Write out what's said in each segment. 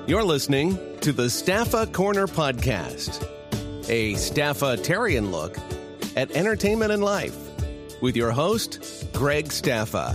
You're listening to the Staffa Corner Podcast, a Staffa-tarian look at entertainment and life with your host, Greg Staffa.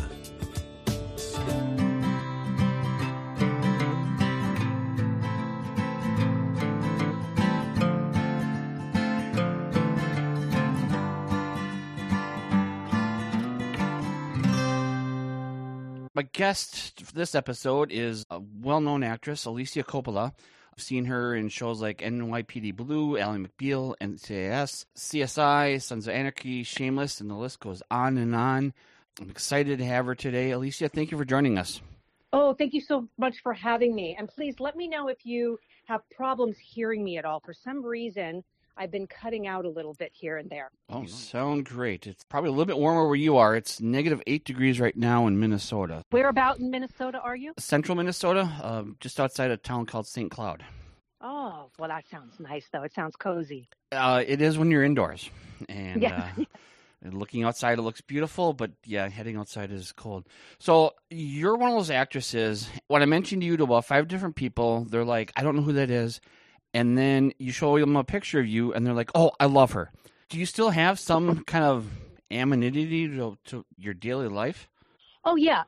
My guest for this episode is a well-known actress, Alicia Coppola. I've seen her in shows like NYPD Blue, Ally McBeal, NCIS, CSI, Sons of Anarchy, Shameless, and the list goes on and on. I'm excited to have her today. Alicia, thank you for joining us. Oh, thank you so much for having me. And please let me know if you have problems hearing me at all. For some reason, I've been cutting out a little bit here and there. Oh, you sound great. It's probably a little bit warmer where you are. It's -8 degrees right now in Minnesota. Where about in Minnesota are you? Central Minnesota, just outside a town called St. Cloud. Oh, well, that sounds nice, though. It sounds cozy. It is when you're indoors. And Yeah. looking outside, it looks beautiful, but yeah, heading outside is cold. So you're one of those actresses. When I mentioned you to about 5 different people, they're like, I don't know who that is. And then you show them a picture of you, and they're like, oh, I love her. Do you still have some kind of amenity to your daily life? Oh, yeah.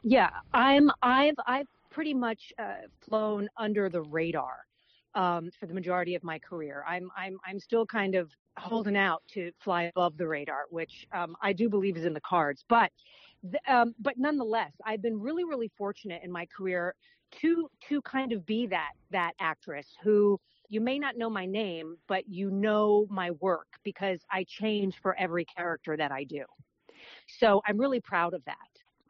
I've pretty much flown under the radar for the majority of my career. I'm still kind of holding out to fly above the radar, which I do believe is in the cards. But nonetheless, I've been really, really fortunate in my career to kind of be that actress who, you may not know my name, but you know my work because I change for every character that I do. So I'm really proud of that.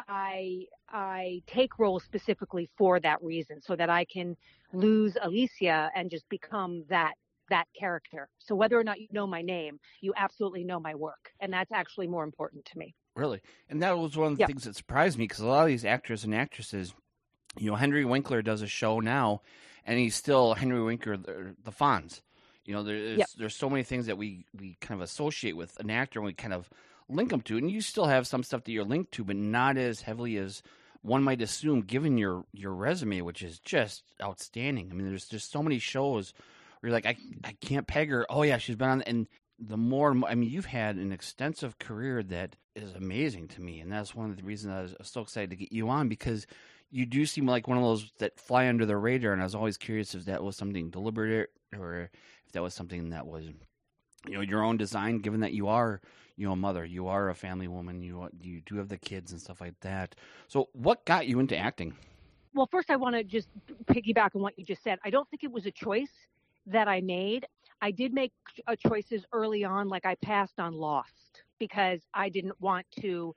I take roles specifically for that reason, so that I can lose Alicia and just become that character. So whether or not you know my name, you absolutely know my work. And that's actually more important to me. Really? And that was one of the things that surprised me, because a lot of these actors and actresses, you know, Henry Winkler does a show now, and he's still Henry Winkler, the Fonz. You know, there's so many things that we kind of associate with an actor, and we kind of link them to. And you still have some stuff that you're linked to, but not as heavily as one might assume, given your resume, which is just outstanding. I mean, there's just so many shows where you're like, I can't peg her. Oh, yeah, she's been on. And the more, I mean, you've had an extensive career that is amazing to me. And that's one of the reasons I was so excited to get you on, because you do seem like one of those that fly under the radar, and I was always curious if that was something deliberate or if that was something that was, you know, your own design, given that you are, you know, a mother, you are a family woman, you do have the kids and stuff like that. So what got you into acting? Well, first I want to just piggyback on what you just said. I don't think it was a choice that I made. I did make choices early on, like I passed on Lost because I didn't want to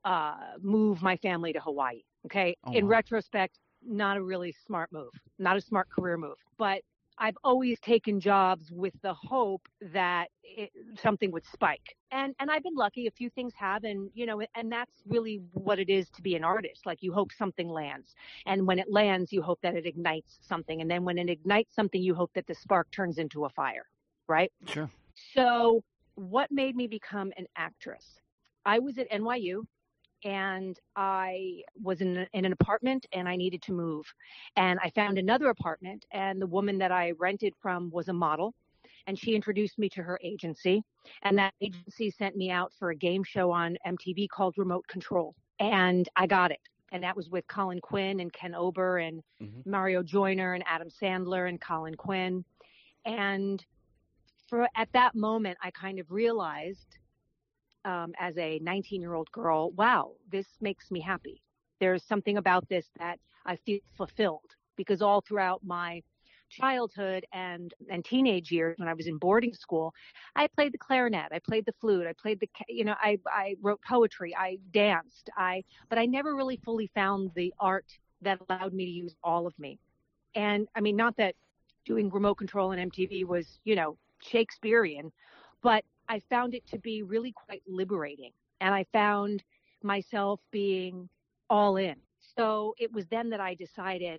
move my family to Hawaii. Okay. Oh, in wow. retrospect, not a really smart move, not a smart career move. But I've always taken jobs with the hope that something would spike. And I've been lucky. A few things have, and, you know, and that's really what it is to be an artist. Like, you hope something lands. And when it lands, you hope that it ignites something. And then when it ignites something, you hope that the spark turns into a fire. Right? Sure. So what made me become an actress? I was at NYU. And I was in an apartment, and I needed to move. And I found another apartment, and the woman that I rented from was a model, and she introduced me to her agency. And that agency sent me out for a game show on MTV called Remote Control. And I got it. And that was with Colin Quinn and Ken Ober and Mario Joyner and Adam Sandler and Colin Quinn. And at that moment, I kind of realized, as a 19-year-old girl, wow, this makes me happy. There's something about this that I feel fulfilled, because all throughout my childhood and teenage years, when I was in boarding school, I played the clarinet, I played the flute, I played I wrote poetry, I danced, but I never really fully found the art that allowed me to use all of me. And I mean, not that doing Remote Control and MTV was, you know, Shakespearean, but I found it to be really quite liberating, and I found myself being all in. So it was then that I decided,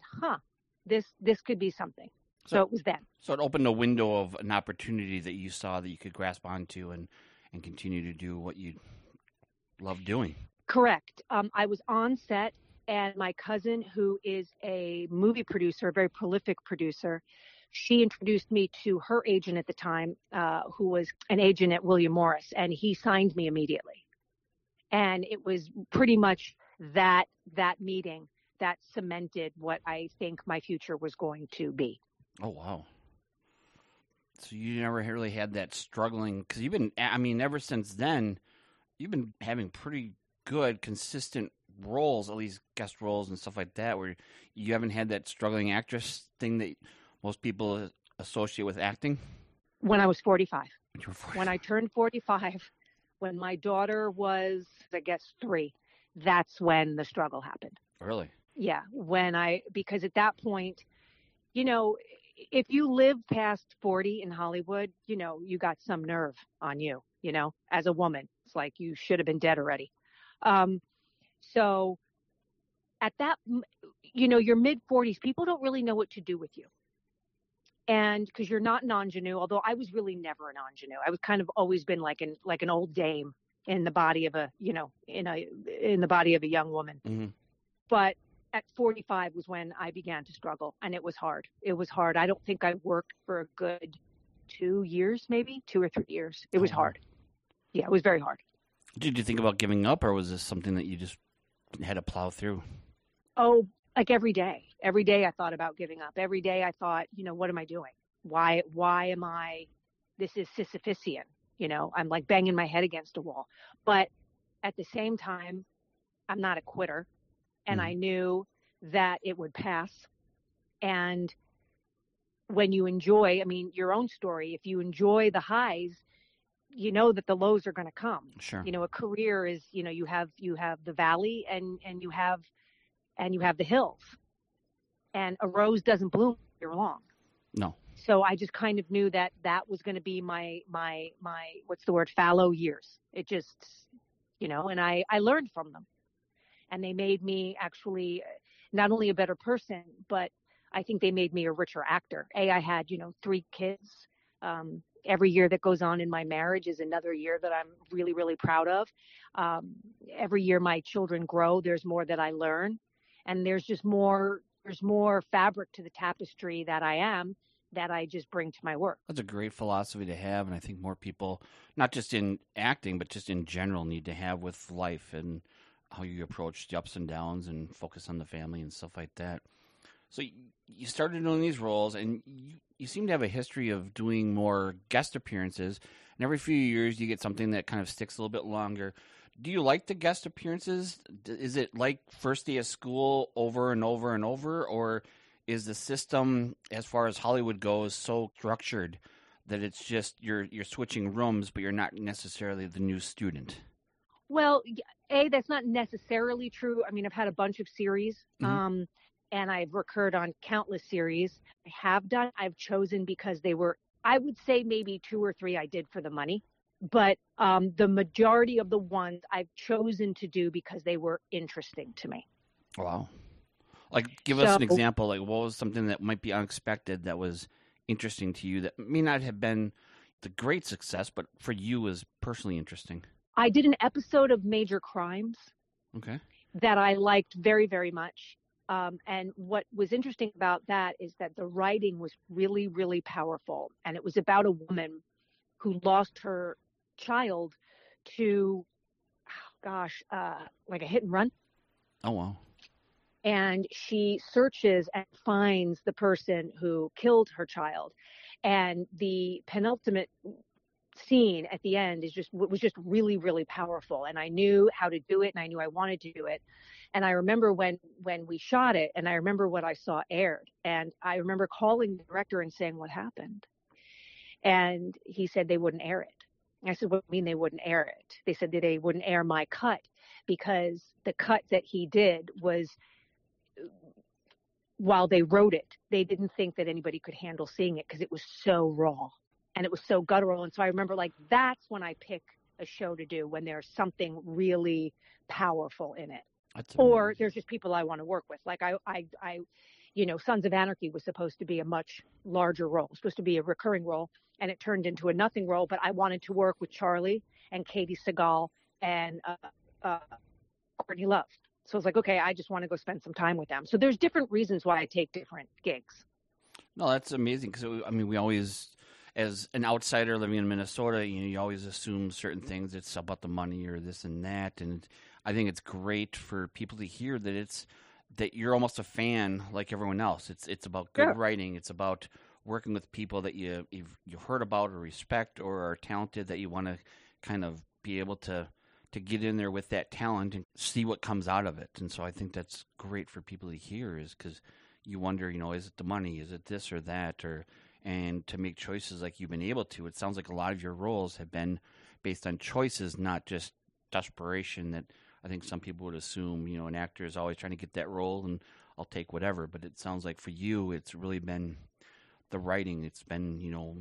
this could be something. So it was then. So it opened a window of an opportunity that you saw that you could grasp onto and continue to do what you love doing. Correct. I was on set And my cousin, who is a movie producer, a very prolific producer, she introduced me to her agent at the time, who was an agent at William Morris, and he signed me immediately. And it was pretty much that meeting that cemented what I think my future was going to be. Oh, wow. So you never really had that struggling, because you've been, I mean, ever since then, you've been having pretty good, consistent roles, at least guest roles and stuff like that, where you haven't had that struggling actress thing that most people associate with acting? When I was 45. You were 45. When I turned 45, when my daughter was, I guess, 3, that's when the struggle happened. Really? Yeah. Because at that point, you know, if you live past 40 in Hollywood, you know, you got some nerve on you, you know, as a woman. It's like you should have been dead already. So at that, you know, your mid 40s, people don't really know what to do with you. And because you're not an ingenue, although I was really never an ingenue. I was kind of always been like an old dame in the body of a, you know, in the body of a young woman. Mm-hmm. But at 45 was when I began to struggle, and it was hard. It was hard. I don't think I worked for a good 2 years, maybe 2 or 3 years. It was hard. Yeah, it was very hard. Did you think about giving up, or was this something that you just had to plow through? Oh, like every day. Every day I thought about giving up. Every day I thought, you know, what am I doing? Why am I, this is Sisyphusian, you know, I'm like banging my head against a wall. But at the same time, I'm not a quitter. And I knew that it would pass. And when you enjoy, I mean, your own story, if you enjoy the highs, you know that the lows are going to come. Sure. You know, a career is, you know, you have the valley and you have the hills. And a rose doesn't bloom year long. No. So I just kind of knew that was going to be my what's the word, fallow years. It just, you know, and I learned from them. And they made me actually not only a better person, but I think they made me a richer actor. I had, you know, 3 kids. Every year that goes on in my marriage is another year that I'm really, really proud of. Every year my children grow, there's more that I learn. And there's more fabric to the tapestry that I am, that I just bring to my work. That's a great philosophy to have, and I think more people, not just in acting, but just in general, need to have with life and how you approach the ups and downs and focus on the family and stuff like that. So you started doing these roles, and you seem to have a history of doing more guest appearances, and every few years you get something that kind of sticks a little bit longer. Do you like the guest appearances? Is it like first day of school over and over and over, or is the system, as far as Hollywood goes, so structured that it's just you're switching rooms, but you're not necessarily the new student? Well, that's not necessarily true. I mean, I've had a bunch of series, and I've recurred on countless series. I've chosen because they were, I would say maybe 2 or 3 I did for the money. But the majority of the ones I've chosen to do because they were interesting to me. Wow. Like, give us an example. Like, what was something that might be unexpected that was interesting to you that may not have been the great success, but for you was personally interesting? I did an episode of Major Crimes. Okay. That I liked very, very much. And what was interesting about that is that the writing was really, really powerful. And it was about a woman who lost her child to, like a hit and run. Oh, wow. And she searches and finds the person who killed her child. And the penultimate scene at the end was just really, really powerful. And I knew how to do it, and I knew I wanted to do it. And I remember when we shot it, and I remember what I saw aired. And I remember calling the director and saying, what happened? And he said they wouldn't air it. I said, what do you mean they wouldn't air it? They said that they wouldn't air my cut because the cut that he did was, while they wrote it, they didn't think that anybody could handle seeing it because it was so raw and it was so guttural. And so I remember, like, that's when I pick a show to do, when there's something really powerful in it. Or there's just people I want to work with. Like I Sons of Anarchy was supposed to be a much larger role, supposed to be a recurring role, and it turned into a nothing role. But I wanted to work with Charlie and Katie Seagal and Courtney Love. So it's like, okay, I just want to go spend some time with them. So there's different reasons why I take different gigs. No, that's amazing because we always, as an outsider living in Minnesota, you always assume certain things. It's about the money or this and that, and I think it's great for people to hear that you're almost a fan like everyone else. It's about good writing. It's about working with people that you've heard about or respect or are talented, that you want to kind of be able to get in there with that talent and see what comes out of it. And so I think that's great for people to hear, is because you wonder, is it the money? Is it this or that? And to make choices like you've been able to. It sounds like a lot of your roles have been based on choices, not just desperation that I think some people would assume, an actor is always trying to get that role and I'll take whatever. But it sounds like for you, it's really been the writing. It's been,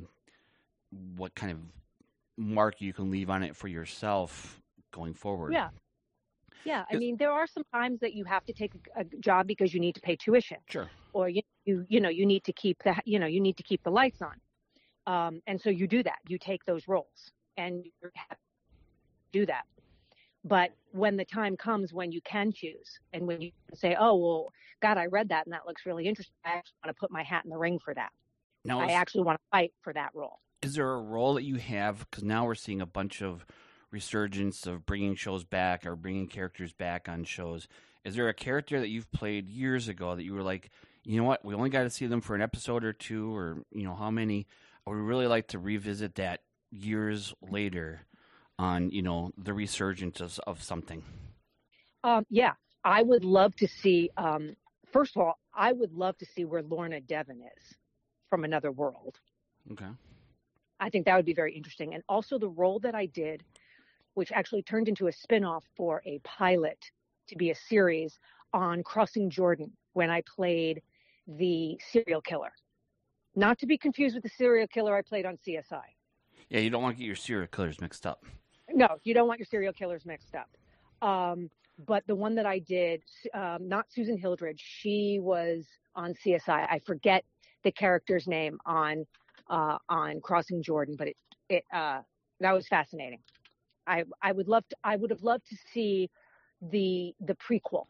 what kind of mark you can leave on it for yourself going forward. Yeah. Yeah, I mean, there are some times that you have to take a job because you need to pay tuition. Sure. Or you need to keep the lights on. And so you do that. You take those roles and you have to do that. But when the time comes when you can choose and when you say, oh, well, God, I read that and that looks really interesting, I actually want to put my hat in the ring for that. I actually want to fight for that role. Is there a role that you have? Because now we're seeing a bunch of resurgence of bringing shows back or bringing characters back on shows. Is there a character that you've played years ago that you were like, you know what, we only got to see them for an episode or two, or how many? I would really like to revisit that years later on, the resurgence of something. Yeah, I would love to see. First of all, I would love to see where Lorna Devon is from Another World. Okay. I think that would be very interesting. And also the role that I did, which actually turned into a spinoff for a pilot to be a series on Crossing Jordan, when I played the serial killer. Not to be confused with the serial killer I played on CSI. Yeah, you don't want to get your serial killers mixed up. No, you don't want your serial killers mixed up. But the one that I did, not Susan Hildredge, she was on CSI. I forget the character's name on Crossing Jordan, but that was fascinating. I would have loved to see the prequel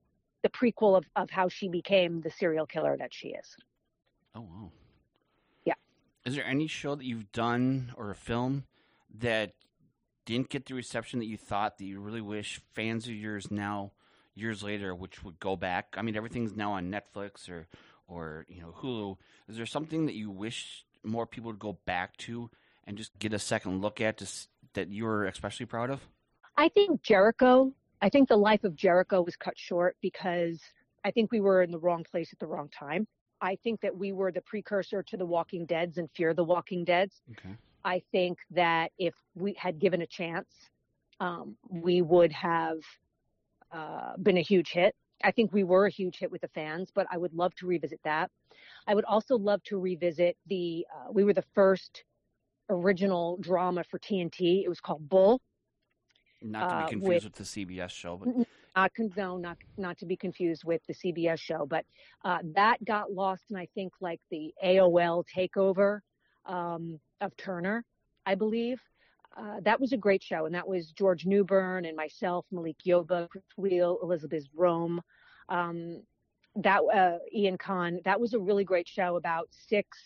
of how she became the serial killer that she is. Oh, wow. Yeah. Is there any show that you've done or a film that didn't get the reception that you thought, that you really wish fans of yours now, years later, which would go back? I mean, everything's now on Netflix or Hulu. Is there something that you wish more people would go back to and just get a second look at that you're especially proud of? I think Jericho. I think the life of Jericho was cut short because I think we were in the wrong place at the wrong time. I think that we were the precursor to the Walking Deads and Fear the Walking Deads. Okay. I think that if we had given a chance, we would have been a huge hit. I think we were a huge hit with the fans, but I would love to revisit that. I would also love to revisit we were the first original drama for TNT. It was called Bull. Not to be confused with the CBS show, but not to be confused with the CBS show, but that got lost in, I think, like the AOL takeover of Turner, I believe. That was a great show, and that was George Newbern and myself, Malik Yoba, Chris Wheel, Elizabeth Rome, Ian Kahn. That was a really great show about six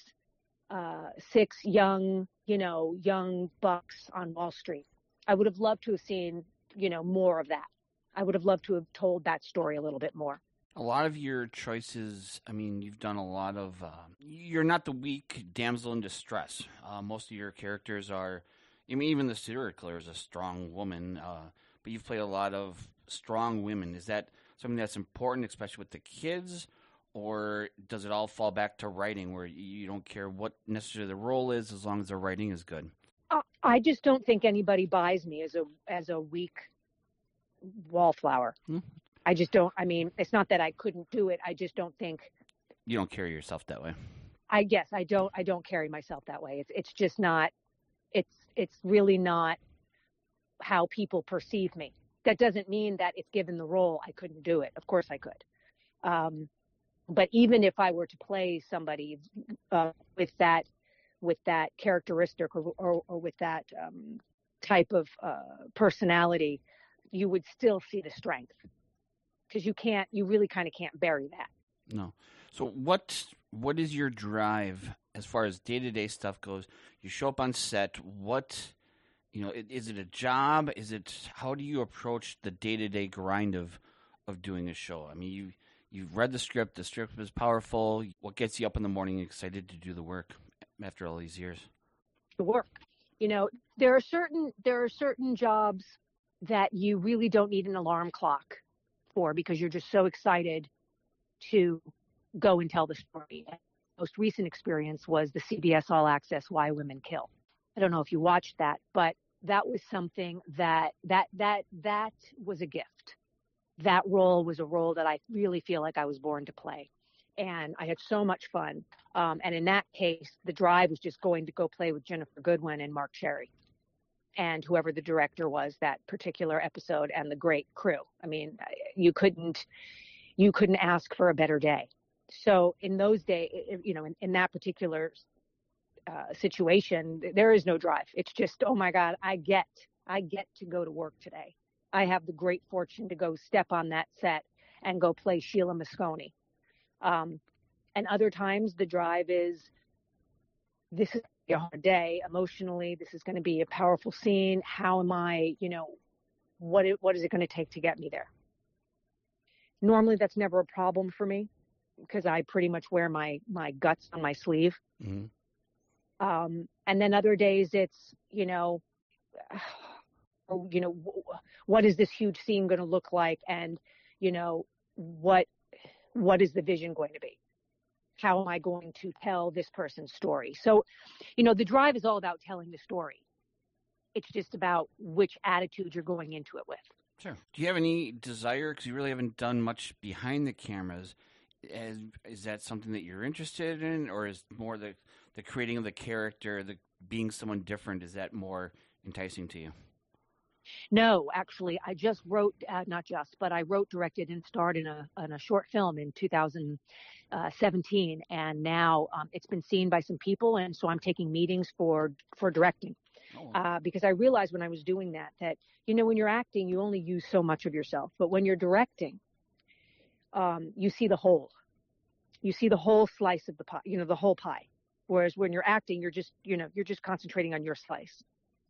young bucks on Wall Street. I would have loved to have seen, more of that. I would have loved to have told that story a little bit more. A lot of your choices, I mean, you've done a lot of, you're not the weak damsel in distress. Most of your characters are, even the serial killer is a strong woman, but you've played a lot of strong women. Is that something that's important, especially with the kids, or does it all fall back to writing where you don't care what necessarily the role is as long as the writing is good? I just don't think anybody buys me as a weak wallflower. I just don't. I mean, it's not that I couldn't do it. I just don't think. You don't carry yourself that way. I guess I don't carry myself that way. It's just not. It's really not how people perceive me. That doesn't mean that if given the role, I couldn't do it. Of course I could. But even if I were to play somebody with that characteristic or with that type of personality, you would still see the strength. because you really kind of can't bury that. No. So what is your drive as far as day-to-day stuff goes? You show up on set. What, is it a job? How do you approach the day-to-day grind of doing a show? I mean, you've read the script. The script is powerful. What gets you up in the morning excited to do the work after all these years? The work. There are certain jobs that you really don't need an alarm clock for, because you're just so excited to go and tell the story. And the most recent experience was the CBS All Access Why Women Kill. I don't know if you watched that, but that was something that was a gift. That role was a role that I really feel like I was born to play. And I had so much fun. And in that case, the drive was just going to go play with Ginnifer Goodwin and Mark Cherry and whoever the director was that particular episode, and the great crew. I mean, you couldn't ask for a better day. So in those days, in that particular situation, there is no drive. It's just, oh my God, I get to go to work today. I have the great fortune to go step on that set and go play Sheila Moscone. And other times the drive is, this is a hard day emotionally. This is going to be a powerful scene. How am I, what is it going to take to get me there? Normally that's never a problem for me, because I pretty much wear my guts on my sleeve. Mm-hmm. And then other days it's, what is this huge scene going to look like? And, what is the vision going to be? How am I going to tell this person's story? So, the drive is all about telling the story. It's just about which attitude you're going into it with. Sure. Do you have any desire, because you really haven't done much behind the cameras, is that something that you're interested in, or is more the creating of the character, the being someone different, is that more enticing to you? No, actually, I just wrote, but I wrote, directed, and starred in a short film in 2017, and now it's been seen by some people, and so I'm taking meetings for directing. Because I realized when I was doing that when you're acting, you only use so much of yourself, but when you're directing, you see the whole. You see the whole slice of the pie, the whole pie. Whereas when you're acting, you're just concentrating on your slice.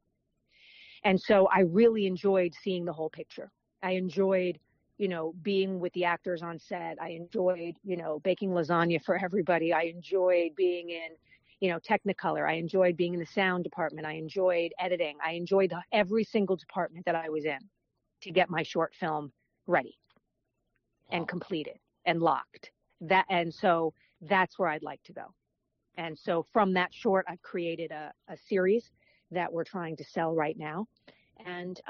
And so I really enjoyed seeing the whole picture. I enjoyed, being with the actors on set. I enjoyed, baking lasagna for everybody. I enjoyed being in, Technicolor. I enjoyed being in the sound department. I enjoyed editing. I enjoyed every single department that I was in to get my short film ready and completed and locked. And so that's where I'd like to go. And so from that short, I've created a series that we're trying to sell right now. And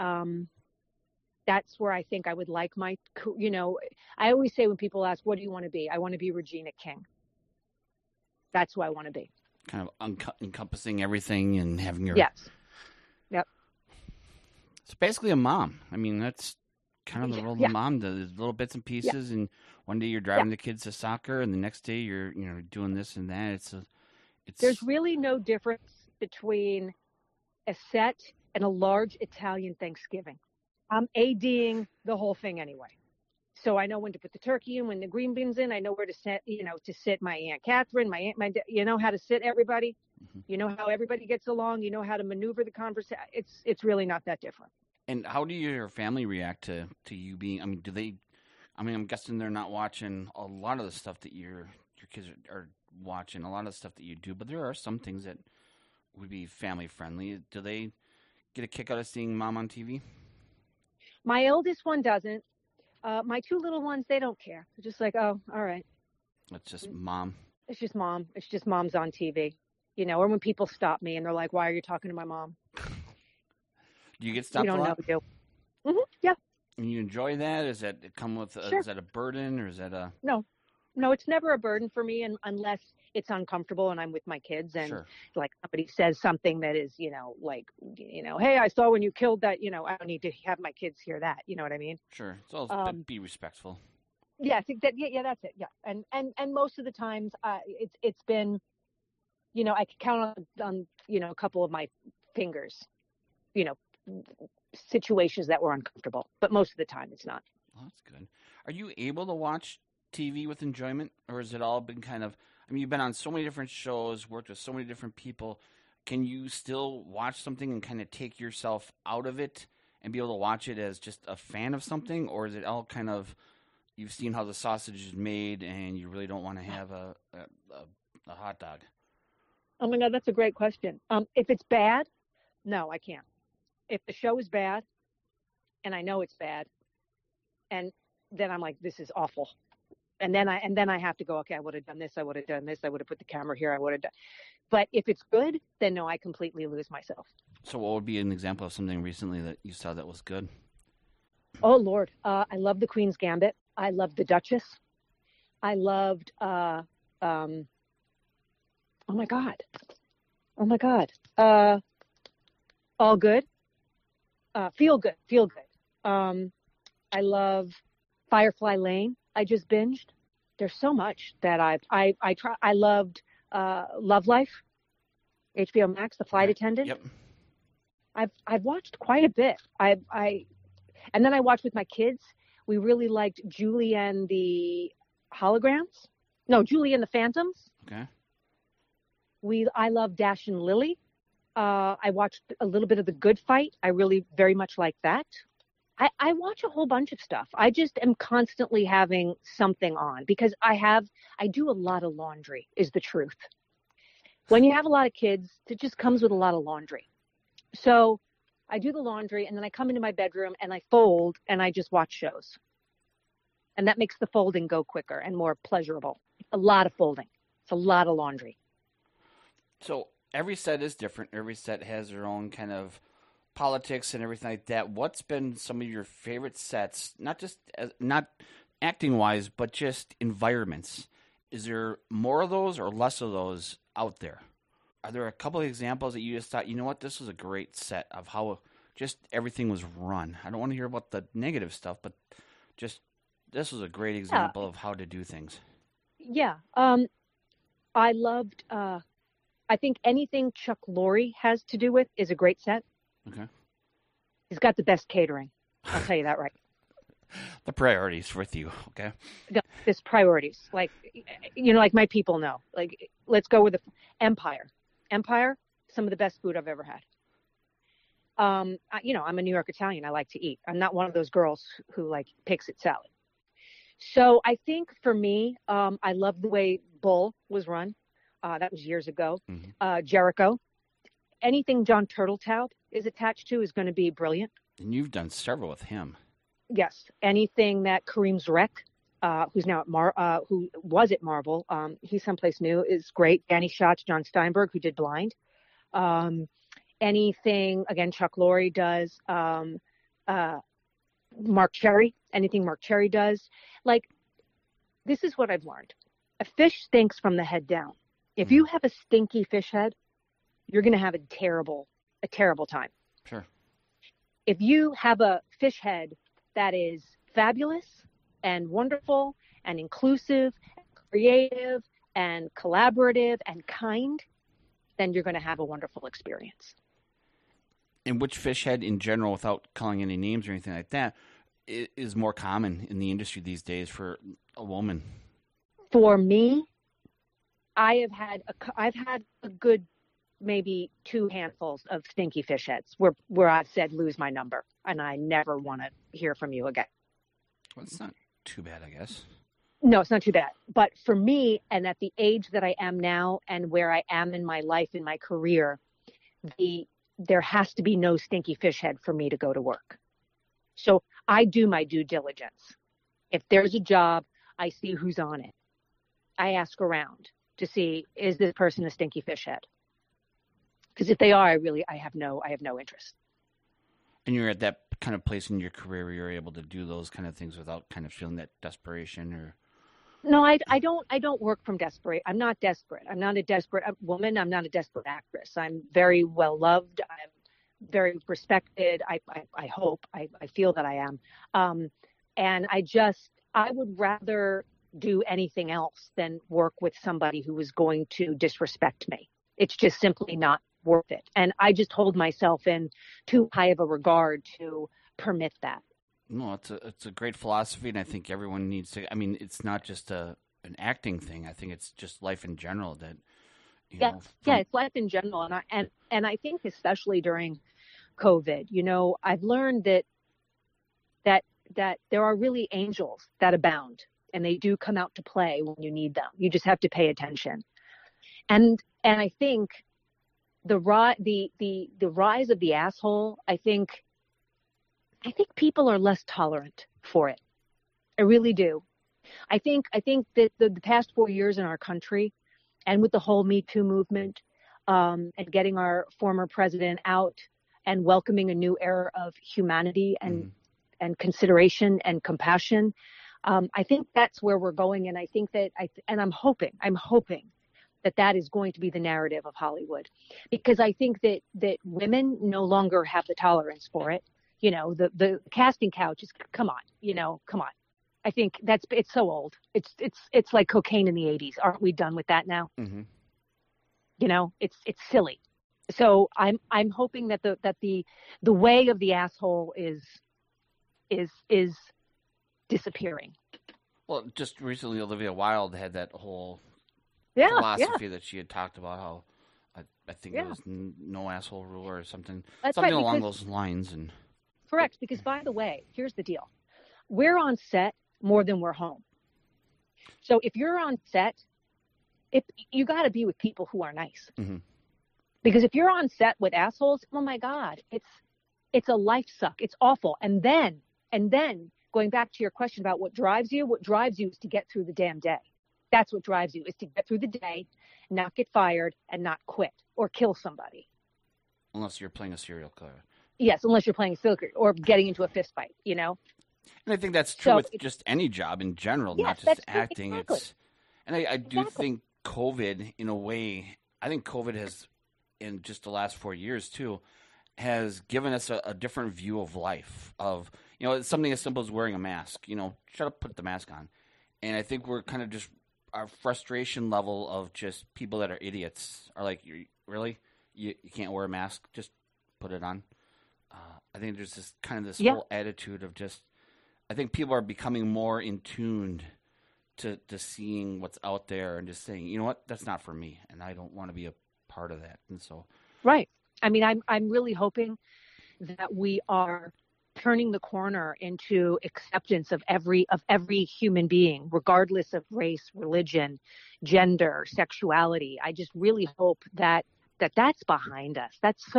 that's where I think I would like I always say when people ask, what do you want to be? I want to be Regina King. That's who I want to be. Kind of encompassing everything and having your... Yes. Yep. It's basically a mom. I mean, that's kind of the role of a mom, the little bits and pieces. And one day you're driving the kids to soccer, and the next day you're doing this and that. There's really no difference between a set and a large Italian Thanksgiving. I'm ADing the whole thing anyway. So I know when to put the turkey in, when the green beans in. I know where to sit, to sit my Aunt Catherine, how to sit everybody. Mm-hmm. You know how everybody gets along. You know how to maneuver the conversation. It's really not that different. And how do your family react to you being? I'm guessing they're not watching a lot of the stuff that your kids are watching, a lot of the stuff that you do. But there are some things that would be family friendly. Do they get a kick out of seeing mom on TV? My eldest one doesn't. My two little ones, they don't care. They're just like, oh, all right. It's just mom. It's just mom. It's just mom's on TV. Or when people stop me and they're like, why are you talking to my mom? Do you get stopped a lot? We don't know. Mm-hmm. Yeah. And you enjoy that? Is that come with? Sure. Is that a burden, or is that a? No, it's never a burden for me, unless it's uncomfortable and I'm with my kids and like somebody says something that is, hey, I saw when you killed that. I don't need to have my kids hear that. You know what I mean? Sure. It's all be respectful. Yeah, I think that. Yeah, that's it. Yeah, and most of the times, it's been, I can count on a couple of my fingers, situations that were uncomfortable, but most of the time it's not. Well, that's good. Are you able to watch TV with enjoyment, or has it all been kind of? I mean, you've been on so many different shows, worked with so many different people. Can you still watch something and kind of take yourself out of it and be able to watch it as just a fan of something, or is it all kind of you've seen how the sausage is made and you really don't want to have a hot dog? Oh my God, that's a great question. If it's bad, no, I can't. If the show is bad, and I know it's bad, and then I'm like, this is awful. And then I have to go, okay, I would have done this, I would have done this, I would have put the camera here, I would have done. But if it's good, then no, I completely lose myself. So what would be an example of something recently that you saw that was good? Oh, Lord. I love The Queen's Gambit. I loved The Duchess. I loved, oh my God. All Good. Feel Good. I love Firefly Lane. I just binged. There's so much that I try. I loved Love Life, HBO Max, The Flight Attendant. Yep. I've watched quite a bit. And then I watched with my kids. We really liked Julie and the Holograms. No, Julie and the Phantoms. Okay. I love Dash and Lily. I watched a little bit of The Good Fight. I really very much like that. I watch a whole bunch of stuff. I just am constantly having something on because I do a lot of laundry is the truth. When you have a lot of kids, it just comes with a lot of laundry. So I do the laundry and then I come into my bedroom and I fold and I just watch shows. And that makes the folding go quicker and more pleasurable. A lot of folding. It's a lot of laundry. So every set is different. Every set has their own kind of politics and everything like that. What's been some of your favorite sets, not acting wise, but just environments? Is there more of those or less of those out there? Are there a couple of examples that you just thought, you know what, this was a great set of how just everything was run? I don't want to hear about the negative stuff, but just this was a great example of how to do things. Yeah. I loved, I think anything Chuck Lorre has to do with is a great set. Okay. He's got the best catering. I'll tell you that right. The priorities with you, okay? There's priorities. Like, like my people know. Like, let's go with the Empire. Empire, some of the best food I've ever had. I'm a New York Italian. I like to eat. I'm not one of those girls who picks at salad. So I think for me, I love the way Bull was run. That was years ago. Mm-hmm. Jericho. Anything John Turteltaub is attached to is going to be brilliant. And you've done several with him. Yes. Anything that Kareem Zrek, who's now at who was at Marvel, he's someplace new, is great. Danny Schatz, John Steinberg, who did Blind. Anything, again, Chuck Lorre does. Mark Cherry, anything Mark Cherry does. This is what I've learned. A fish stinks from the head down. If you have a stinky fish head, you're going to have a terrible time. Sure. If you have a fish head that is fabulous and wonderful and inclusive, and creative and collaborative and kind, then you're going to have a wonderful experience. And which fish head in general, without calling any names or anything like that, is more common in the industry these days for a woman? For me, I've had a good maybe 2 handfuls of stinky fish heads where I've said, lose my number, and I never want to hear from you again. Well, it's not too bad, I guess. No, it's not too bad. But for me, and at the age that I am now and where I am in my life, in my career, there has to be no stinky fish head for me to go to work. So I do my due diligence. If there's a job, I see who's on it. I ask around to see, is this person a stinky fish head? Because if they are, I have no interest. And you're at that kind of place in your career where you're able to do those kind of things without kind of feeling that desperation, or? No, I don't work from desperate. I'm not desperate. I'm not a desperate woman. I'm not a desperate actress. I'm very well loved. I'm very respected. I hope. I feel that I am. And I would rather do anything else than work with somebody who is going to disrespect me. It's just simply not worth it. And I just hold myself in too high of a regard to permit that. No, it's a great philosophy, and I think everyone needs to. I mean, it's not just an acting thing. I think it's just life in general that it's life in general, and I think especially during COVID, I've learned that there are really angels that abound, and they do come out to play when you need them. You just have to pay attention, and I think the rise of the asshole. I think people are less tolerant for it. I really do. I think that the past 4 years in our country, and with the whole Me Too movement, and getting our former president out and welcoming a new era of humanity and consideration and compassion, I think that's where we're going. And I think that I'm hoping that is going to be the narrative of Hollywood, because I think that women no longer have the tolerance for it. The casting couch is, come on. I think it's so old. It's like cocaine in the 80s. Aren't we done with that now? Mm-hmm. It's silly. So I'm hoping that the way of the asshole is disappearing. Well, just recently, Olivia Wilde had that whole philosophy that she had talked about, how I think it was no asshole rule or something, along those lines. And correct, because by the way, here's the deal: we're on set more than we're home. So if you're on set, you got to be with people who are nice. Mm-hmm. Because if you're on set with assholes, oh my God, it's a life suck. It's awful. And then going back to your question about what drives you is to get through the damn day. That's what drives you, is to get through the day, not get fired, and not quit or kill somebody. Unless you're playing a serial killer. Yes, unless you're playing a serial killer or getting into a fist fight, And I think that's true with just any job in general, not just acting. Exactly. And I do think COVID, in a way, I think COVID has, in just the last 4 years too, has given us a different view of life. Of it's something as simple as wearing a mask. Shut up, put the mask on. And I think we're kind of just, our frustration level of just people that are idiots are like, really? You can't wear a mask? Just put it on. I think there's this whole attitude of just, I think people are becoming more in tuned to seeing what's out there and just saying, you know what, that's not for me, and I don't want to be a part of that. And so, right. I mean, I'm really hoping that we are turning the corner into acceptance of every human being, regardless of race, religion, gender, sexuality. I just really hope that that's behind us.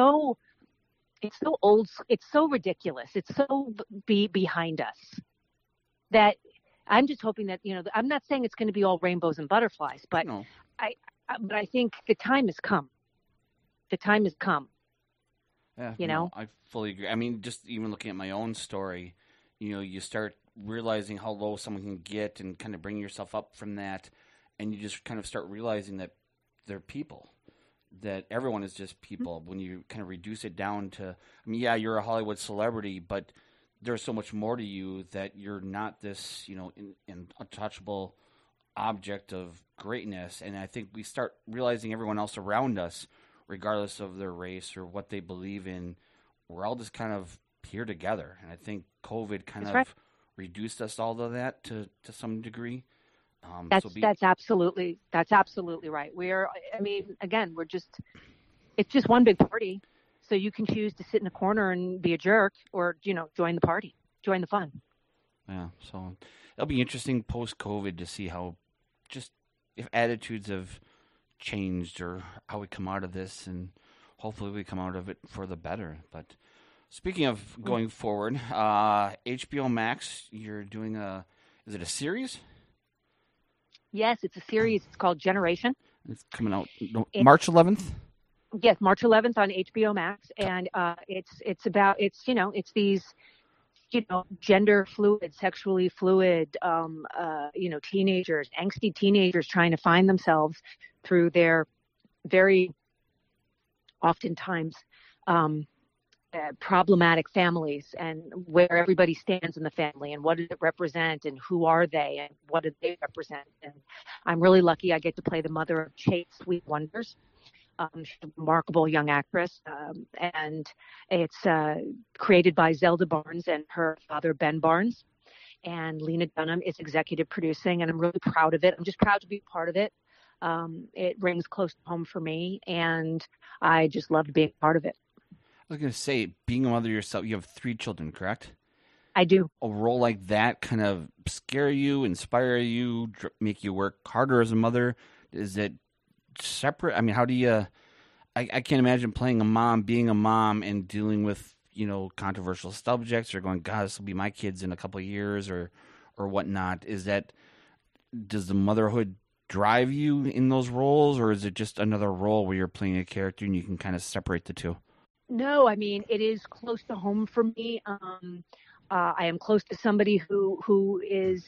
It's so old. It's so ridiculous. It's so behind us that I'm just hoping that, I'm not saying it's going to be all rainbows and butterflies, but no. I think the time has come. The time has come. Yeah, I fully agree. I mean, just even looking at my own story, you start realizing how low someone can get and kind of bring yourself up from that. And you just kind of start realizing that they're people, that everyone is just people. When you kind of reduce it down to, you're a Hollywood celebrity, but there's so much more to you, that you're not this, untouchable object of greatness. And I think we start realizing everyone else around us, regardless of their race or what they believe in, we're all just kind of here together. And I think COVID kind of reduced us all to that to some degree. That's absolutely right. It's just one big party. So you can choose to sit in a corner and be a jerk, or, join the party, join the fun. Yeah. So it'll be interesting post-COVID to see how, just if attitudes have changed or how we come out of this, and hopefully we come out of it for the better. But speaking of going forward, HBO Max, you're doing is it a series? Yes, it's a series. It's called Generation. It's coming out March 11th. Yes, March 11th on HBO Max, and it's these gender fluid, sexually fluid, teenagers, angsty teenagers trying to find themselves through their very oftentimes problematic families, and where everybody stands in the family, and what does it represent, and who are they, and what do they represent. And I'm really lucky I get to play the mother of Chase Sweet Wonders. She's a remarkable young actress, and it's created by Zelda Barnes and her father, Ben Barnes. And Lena Dunham is executive producing, and I'm really proud of it. I'm just proud to be a part of it. It rings close to home for me, and I just loved being part of it. I was going to say, being a mother yourself, you have 3 children, correct? I do. A role like that kind of scare you, inspire you, make you work harder as a mother? Is it separate? I mean, how do you... I can't imagine playing a mom, being a mom, and dealing with, controversial subjects, or going, God, this will be my kids in a couple of years, or whatnot. Does the motherhood drive you in those roles, or is it just another role where you're playing a character and you can kind of separate the two? No, I mean, it is close to home for me. I am close to somebody who is,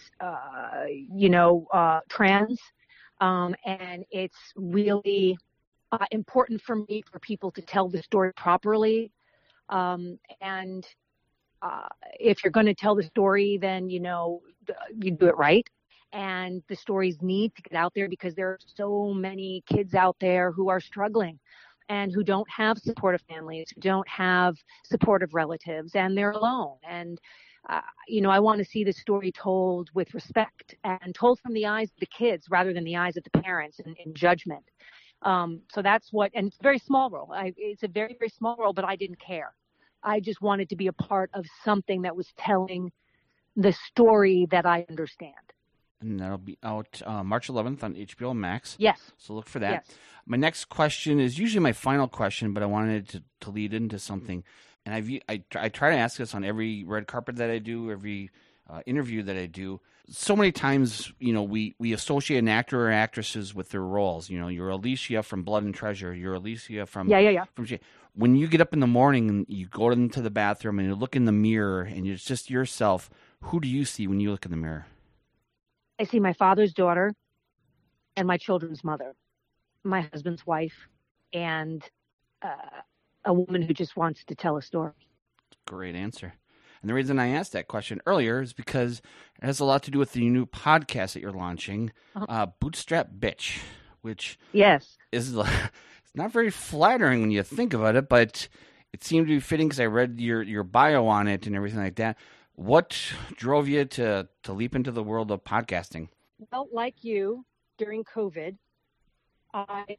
trans, and it's really important for me for people to tell the story properly. And if you're going to tell the story, then, you do it right. And the stories need to get out there because there are so many kids out there who are struggling and who don't have supportive families, who don't have supportive relatives, and they're alone. And, I want to see the story told with respect and told from the eyes of the kids rather than the eyes of the parents in judgment. So that's and it's a very small role. It's a very, very small role, but I didn't care. I just wanted to be a part of something that was telling the story that I understand. And that'll be out March 11th on HBO Max. Yes. So look for that. Yes. My next question is usually my final question, but I wanted to lead into something. And I try to ask this on every red carpet that I do, every interview that I do. So many times, we associate an actor or actresses with their roles. You're Alicia from Blood and Treasure. You're Alicia from... Yeah. When you get up in the morning and you go into the bathroom and you look in the mirror and it's just yourself, who do you see when you look in the mirror? I see my father's daughter and my children's mother, my husband's wife, and a woman who just wants to tell a story. Great answer. And the reason I asked that question earlier is because it has a lot to do with the new podcast that you're launching, Bootstrap Bitch, which yes is it's not very flattering when you think about it, but it seemed to be fitting because I read your bio on it and everything like that. What drove you to leap into the world of podcasting? Well, like you, during COVID, I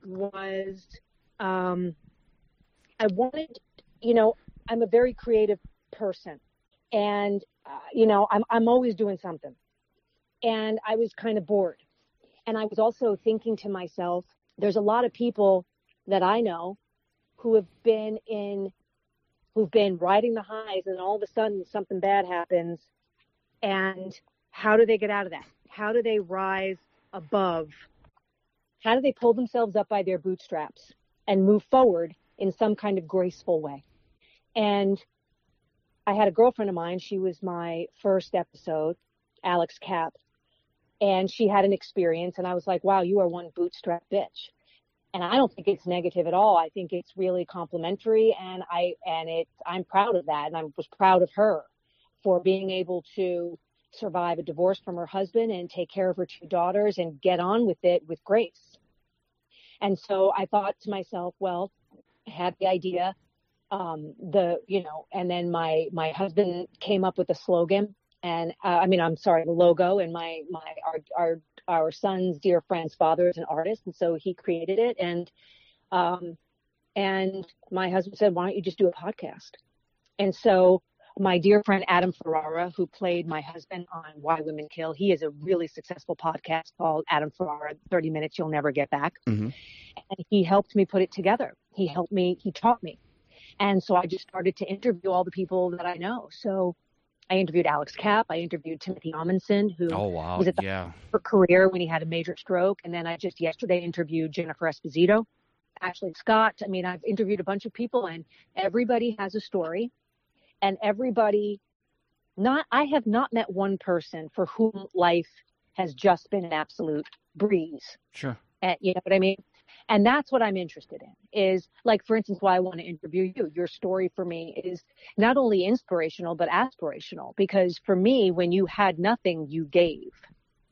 wanted, I'm a very creative person, and, I'm always doing something, and I was kind of bored. And I was also thinking to myself, there's a lot of people that I know who've been riding the highs, and all of a sudden something bad happens. And how do they get out of that? How do they rise above? How do they pull themselves up by their bootstraps and move forward in some kind of graceful way? And I had a girlfriend of mine. She was my first episode, Alex Kapp, and she had an experience. And I was like, wow, you are one bootstrap bitch. And I don't think it's negative at all. I think it's really complimentary, and I'm proud of that. And I was proud of her for being able to survive a divorce from her husband and take care of her 2 daughters and get on with it with grace. And so I thought to myself, well, I had the idea, and then my husband came up with a slogan, and the logo, and our son's dear friend's father is an artist, and so he created it. And my husband said, why don't you just do a podcast? And so my dear friend Adam Ferrara, who played my husband on Why Women Kill, he has a really successful podcast called Adam Ferrara, 30 Minutes You'll Never Get Back. Mm-hmm. And he helped me put it together. He taught me. And so I just started to interview all the people that I know. So I interviewed Alex Kapp. I interviewed Timothy Amundsen, who was at the end of her career when he had a major stroke. And then I just yesterday interviewed Jennifer Esposito, Ashley Scott. I mean, I've interviewed a bunch of people, and everybody has a story. And I have not met one person for whom life has just been an absolute breeze. Sure. And, you know what I mean? And that's what I'm interested in, is like, for instance, why I want to interview you. Your story for me is not only inspirational, but aspirational, because for me, when you had nothing, you gave.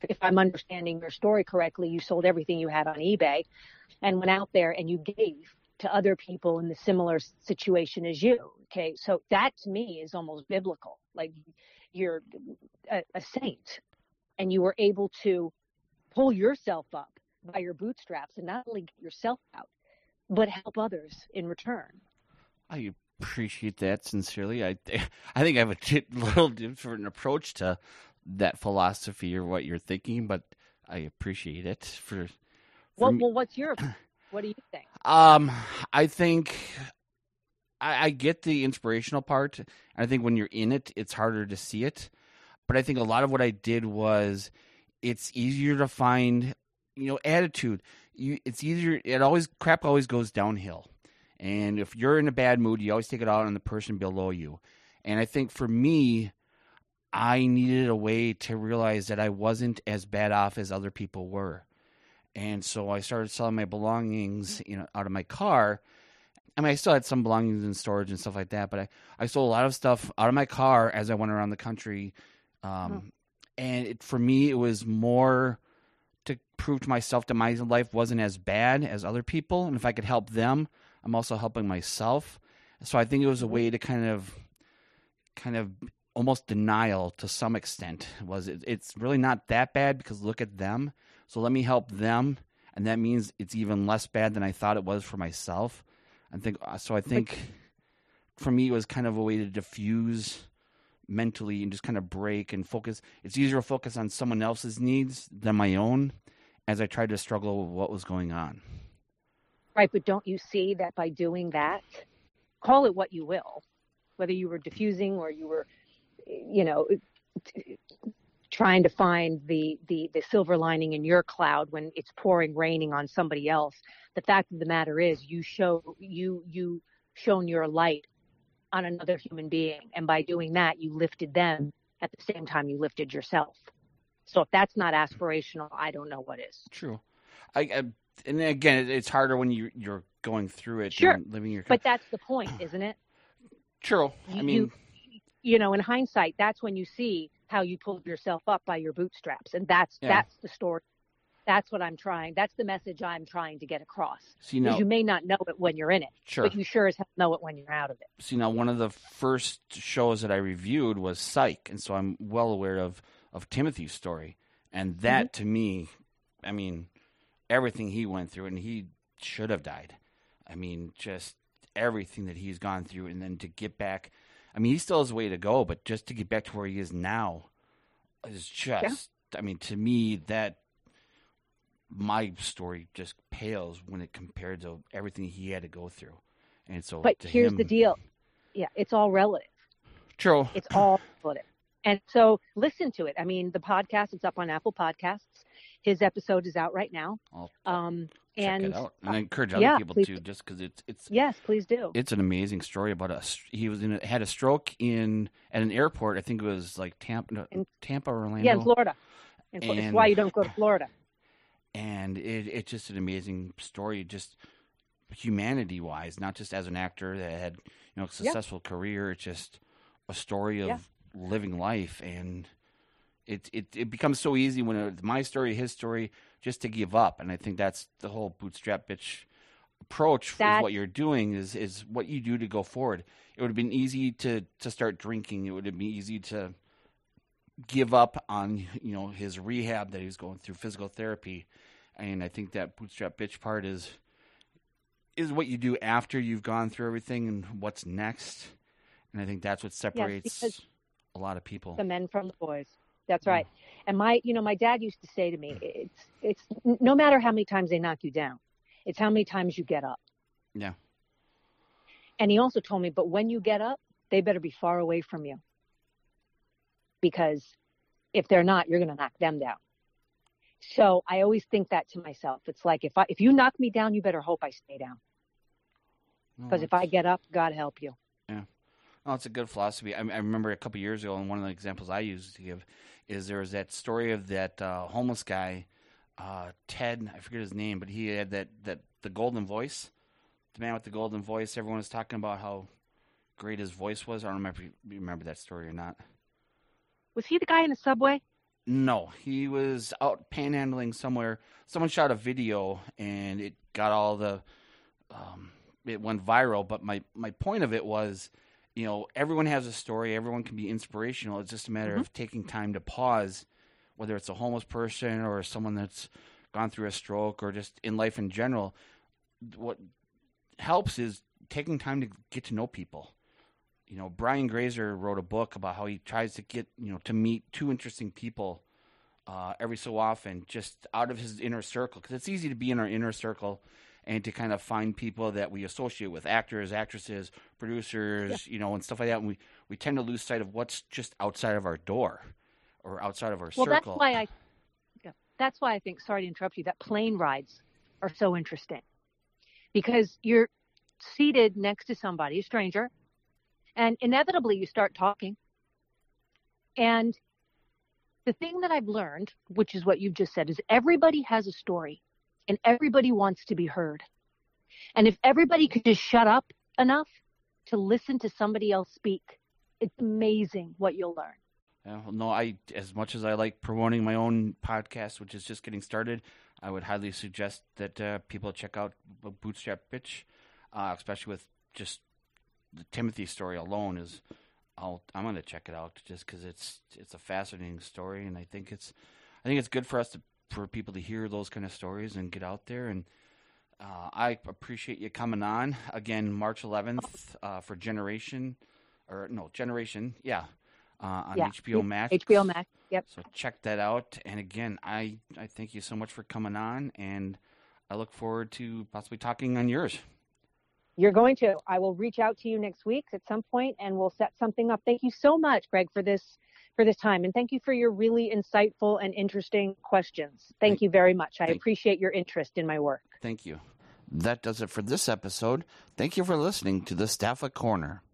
if I'm understanding your story correctly, you sold everything you had on eBay and went out there and you gave to other people in the similar situation as you. Okay. So that to me is almost biblical. Like you're a saint and you were able to pull yourself up by your bootstraps and not only get yourself out, but help others in return. I appreciate that sincerely. I think I have a little different approach to that philosophy or what you're thinking, but I appreciate it. Well, what's your? What do you think? I think I get the inspirational part. I think when you're in it, it's harder to see it. But I think a lot of what I did was, it's easier to find, attitude. It's easier. Crap always goes downhill. And if you're in a bad mood, you always take it out on the person below you. And I think for me, I needed a way to realize that I wasn't as bad off as other people were. And so I started selling my belongings, out of my car. I mean, I still had some belongings in storage and stuff like that, but I sold a lot of stuff out of my car as I went around the country. And for me, it was more to prove to myself that my life wasn't as bad as other people. And if I could help them, I'm also helping myself. So I think it was a way to kind of almost denial to some extent. It's really not that bad because look at them. So let me help them. And that means it's even less bad than I thought it was for myself. I think for me, it was kind of a way to diffuse mentally and just kind of break and focus. It's easier to focus on someone else's needs than my own as I tried to struggle with what was going on. Right, but don't you see that by doing that, call it what you will, whether you were diffusing or you were, trying to find the silver lining in your cloud when it's raining on somebody else. The fact of the matter is you shone your light on another human being. And by doing that, you lifted them at the same time you lifted yourself. So if that's not aspirational, I don't know what is. True. And again, it's harder when you're going through it. Sure. And living your. But that's the point, isn't it? True. In hindsight, that's when you see how you pulled yourself up by your bootstraps. And that's the story. That's what I'm trying. That's the message I'm trying to get across. Because you may not know it when you're in it, sure, but you sure as hell know it when you're out of it. See, now one of the first shows that I reviewed was Psych. And so I'm well aware of Timothy's story. And that to me, I mean, everything he went through, and he should have died. I mean, just everything that he's gone through, and then to get back. I mean, he still has a way to go, but just to get back to where he is now is just, I mean, to me, that my story just pales when it compared to everything he had to go through. And so, but here's the deal. Yeah, it's all relative. True. It's all relative. And so listen to it. I mean, the podcast, it's up on Apple Podcasts. His episode is out right now. Check it out, and I encourage other people to, just because it's. Yes, please do. It's an amazing story about he had a stroke at an airport. I think it was like Tampa or Orlando. Yeah, in Florida. It's why you don't go to Florida. And it's just an amazing story, just humanity-wise, not just as an actor that had a successful career. It's just a story of living life, and it becomes so easy when it's my story, his story, just to give up. And I think that's the whole bootstrap bitch approach. Is what you're doing is what you do to go forward. It would have been easy to start drinking. It would have been easy to give up on his rehab that he was going through, physical therapy. And I think that bootstrap bitch part is what you do after you've gone through everything and what's next. And I think that's what separates a lot of people. The men from the boys. That's right. And my dad used to say to me, it's no matter how many times they knock you down, it's how many times you get up. Yeah. And he also told me, but when you get up, they better be far away from you. Because if they're not, you're going to knock them down. So I always think that to myself. It's like, if you knock me down, you better hope I stay down. Because if I get up, God help you. Yeah. Oh, it's a good philosophy. I remember a couple of years ago, and one of the examples I used to give is there was that story of that homeless guy, Ted, I forget his name, but he had the golden voice. The man with the golden voice. Everyone was talking about how great his voice was. I don't remember if you remember that story or not. Was he the guy in the subway? No, he was out panhandling somewhere. Someone shot a video, and it got all the it went viral. But my point of it was, everyone has a story. Everyone can be inspirational. It's just a matter of taking time to pause, whether it's a homeless person or someone that's gone through a stroke or just in life in general. What helps is taking time to get to know people. Brian Grazer wrote a book about how he tries to get, to meet two interesting people every so often, just out of his inner circle. Because it's easy to be in our inner circle and to kind of find people that we associate with, actors, actresses, producers, and stuff like that. And we tend to lose sight of what's just outside of our door or outside of our circle. That's why I think, sorry to interrupt you, that plane rides are so interesting. Because you're seated next to somebody, a stranger, and inevitably you start talking. And the thing that I've learned, which is what you've just said, is everybody has a story and everybody wants to be heard. And if everybody could just shut up enough to listen to somebody else speak, it's amazing what you'll learn. No, as much as I like promoting my own podcast, which is just getting started, I would highly suggest that people check out Bootstrap Bitch, especially with just the Timothy story alone. I'm going to check it out just because it's a fascinating story, and I think it's good for for people to hear those kind of stories and get out there. And I appreciate you coming on again, March 11th for Generation, on HBO Max. HBO Max, yep. So check that out. And again, I thank you so much for coming on, and I look forward to possibly talking on yours. You're going to. I will reach out to you next week at some point, and we'll set something up. Thank you so much, Greg, for this time, and thank you for your really insightful and interesting questions. Thank you very much. I appreciate your interest in my work. Thank you. That does it for this episode. Thank you for listening to the Staffa Corner.